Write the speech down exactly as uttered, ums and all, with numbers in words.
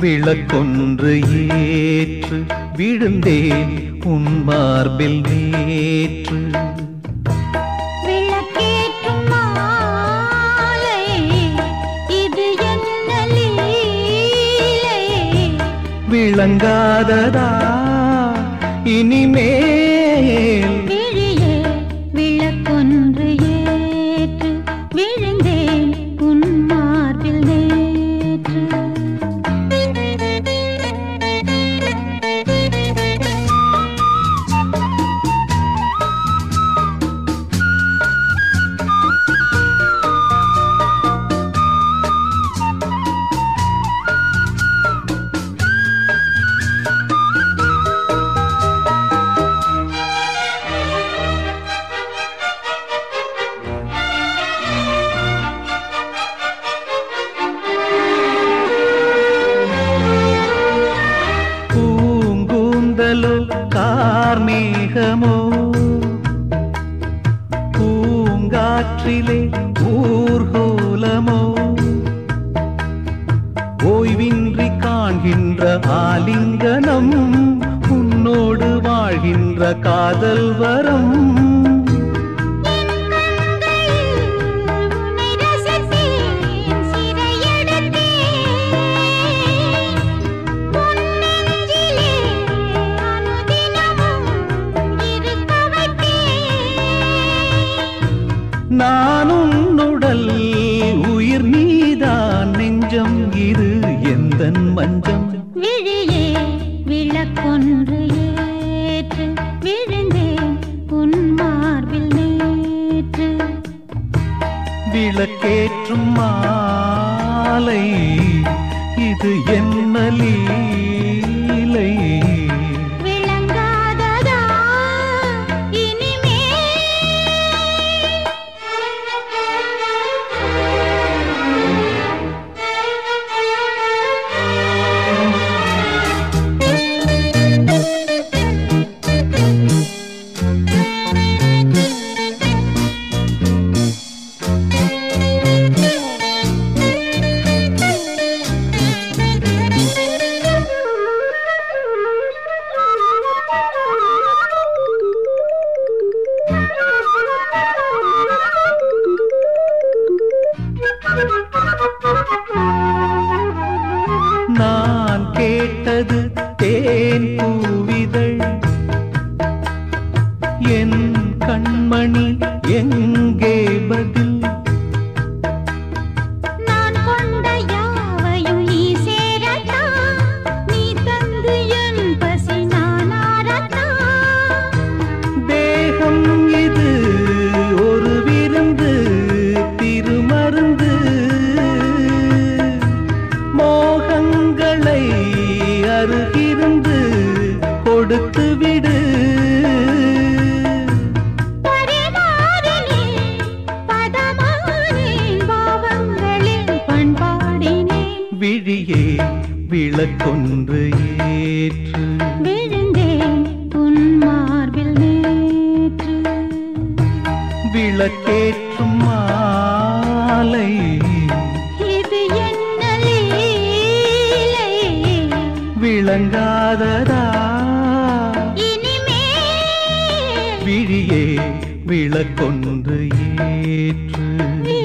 விளக்கொன்று ஏற்று விழுந்தேன் உன் மார்பில் நேற்று. விளக்கேற்றும் மாலை இது என்ன லீலை? விளங்காததா இனிமேல்? விழியே விளக்கொன்று ஏற்று விழுந்தேன் உன் மார்பில் நேற்று. கார்மேகமோ பூங்காற்றிலே ஊர்கோலமோ ஓய்வின்றி காண்கின்ற ஆலிங்கனம் உன்னோடு வாழ்கின்ற காதல் வரம். நான் உன்னுடல் உயிர் நீதான் நெஞ்சம் இது எந்தன் மஞ்சம். விழியே விளக்கொன்று ஏற்று விழுந்தேன் உன் மார்பில் நேற்று. விளக்கேற்றும் மாலை இது என்ன லீலை? நான் கேட்டது தேன் பூவிதழ் என் கண்மணி எங்கே பதில்? நான் கொண்ட யாவையும் நீ சேரத்தா, நீ தந்து என் பசி நானாரத்தா. தேகம் இது ஒரு விருந்து திருமருந்து, மோகங்களை அருகிருந்து கொடுத்து விடு. விழியே விளக்கொன்று ஏற்று விழுந்தேன் உன் மார்பில் நேற்று. விளக்கேற்றும் மாலை இது என்ன லீலை? விளங்காததா இனிமேல்? விழியே விளக்கொன்று ஏற்று